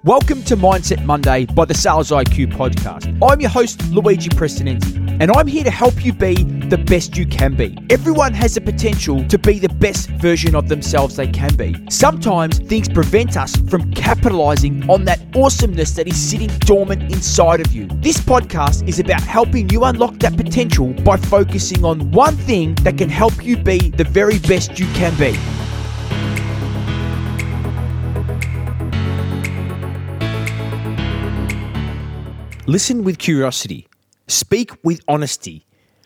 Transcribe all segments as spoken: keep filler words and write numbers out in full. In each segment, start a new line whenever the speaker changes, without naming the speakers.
Welcome to Mindset Monday by the Sales I Q podcast. I'm your host, Luigi Prestinenzi, and I'm here to help you be the best you can be. Everyone has the potential to be the best version of themselves they can be. Sometimes things prevent us from capitalizing on that awesomeness that is sitting dormant inside of you. This podcast is about helping you unlock that potential by focusing on one thing that can help you be the very best you can be. Listen with curiosity, speak with honesty,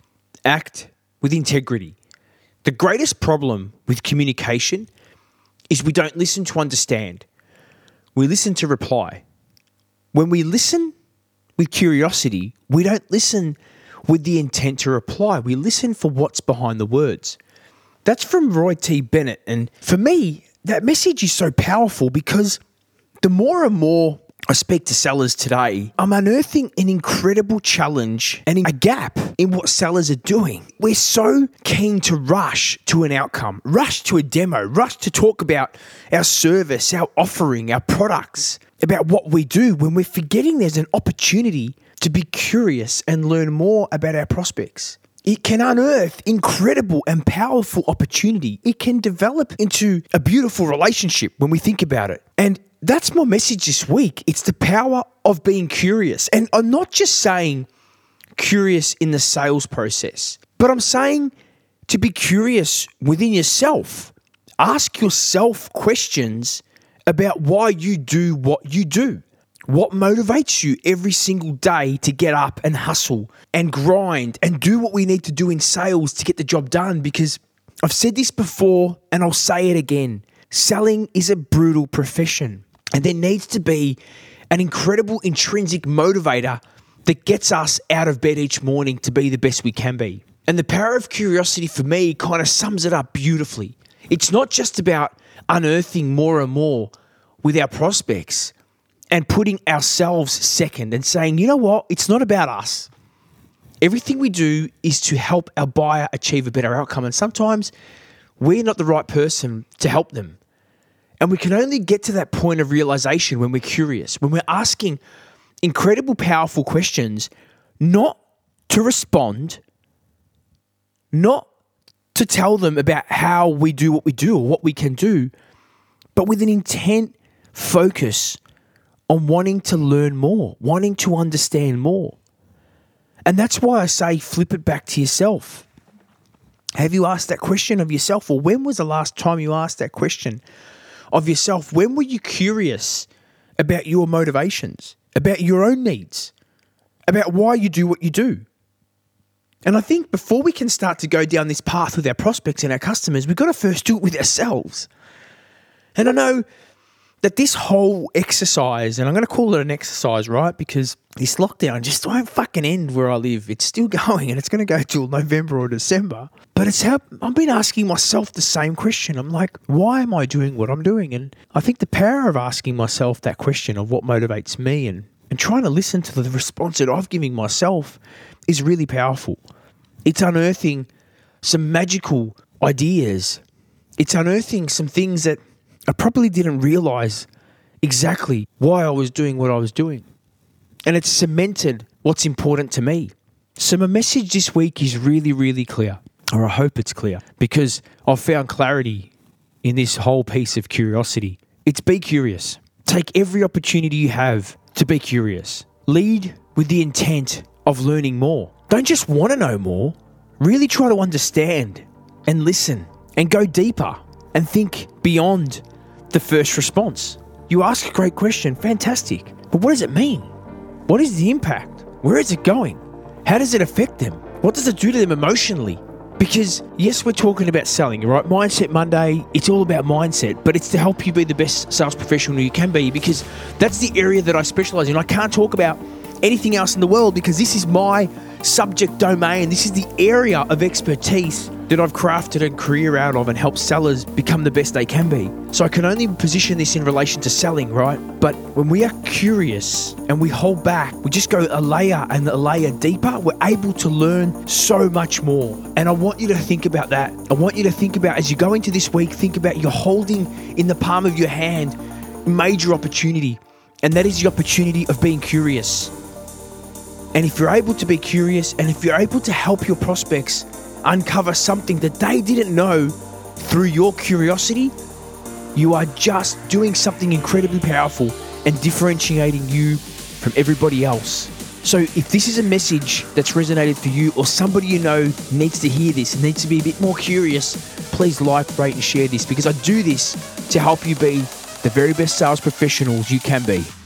act with integrity. The greatest problem with communication is we don't listen to understand. We listen to reply. When we listen with curiosity, we don't listen with the intent to reply. We listen for what's behind the words. That's from Roy T. Bennett. And for me, that message is so powerful because the more and more I speak to sellers today, I'm unearthing an incredible challenge and a gap in what sellers are doing. We're so keen to rush to an outcome, rush to a demo, rush to talk about our service, our offering, our products, about what we do, when we're forgetting there's an opportunity to be curious and learn more about our prospects. It can unearth incredible and powerful opportunity. It can develop into a beautiful relationship when we think about it. And that's my message this week. It's the power of being curious. And I'm not just saying curious in the sales process, but I'm saying to be curious within yourself. Ask yourself questions about why you do what you do. What motivates you every single day to get up and hustle and grind and do what we need to do in sales to get the job done? Because I've said this before and I'll say it again. Selling is a brutal profession. And there needs to be an incredible intrinsic motivator that gets us out of bed each morning to be the best we can be. And the power of curiosity for me kind of sums it up beautifully. It's not just about unearthing more and more with our prospects and putting ourselves second and saying, you know what, it's not about us. Everything we do is to help our buyer achieve a better outcome. And sometimes we're not the right person to help them. And we can only get to that point of realization when we're curious, when we're asking incredible, powerful questions, not to respond, not to tell them about how we do what we do or what we can do, but with an intent focus on wanting to learn more, wanting to understand more. And that's why I say flip it back to yourself. Have you asked that question of yourself? Or when was the last time you asked that question of yourself? When were you curious about your motivations, about your own needs, about why you do what you do? And I think before we can start to go down this path with our prospects and our customers, we've got to first do it with ourselves. And I know that this whole exercise, and I'm going to call it an exercise, right? Because this lockdown just won't fucking end where I live. It's still going and it's going to go till November or December. But it's how I've been asking myself the same question. I'm like, why am I doing what I'm doing? And I think the power of asking myself that question of what motivates me and, and trying to listen to the response that I've given myself is really powerful. It's unearthing some magical ideas. It's unearthing some things that I probably didn't realize exactly why I was doing what I was doing. And it's cemented what's important to me. So my message this week is really, really clear, or I hope it's clear, because I've found clarity in this whole piece of curiosity. It's be curious. Take every opportunity you have to be curious. Lead with the intent of learning more. Don't just want to know more. Really try to understand and listen and go deeper and think beyond the first response. You ask a great question, fantastic. But what does it mean? What is the impact? Where is it going? How does it affect them? What does it do to them emotionally? Because yes, we're talking about selling, right? Mindset Monday, it's all about mindset, but it's to help you be the best sales professional you can be, because that's the area that I specialize in. I can't talk about anything else in the world because this is my subject domain. This is the area of expertise that I've crafted a career out of and helped sellers become the best they can be. So I can only position this in relation to selling, right? But when we are curious and we hold back, we just go a layer and a layer deeper, we're able to learn so much more. And I want you to think about that. I want you to think about, as you go into this week, think about you're holding in the palm of your hand major opportunity. And that is the opportunity of being curious. And if you're able to be curious, and if you're able to help your prospects uncover something that they didn't know through your curiosity, you are just doing something incredibly powerful and differentiating you from everybody else. So if this is a message that's resonated for you, or somebody you know needs to hear this and needs to be a bit more curious, please like, rate and share this, because I do this to help you be the very best sales professionals you can be.